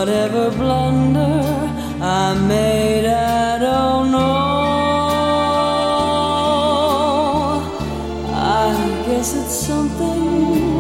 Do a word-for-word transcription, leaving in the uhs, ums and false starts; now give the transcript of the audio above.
whatever blunder I made, I don't know. I guess it's something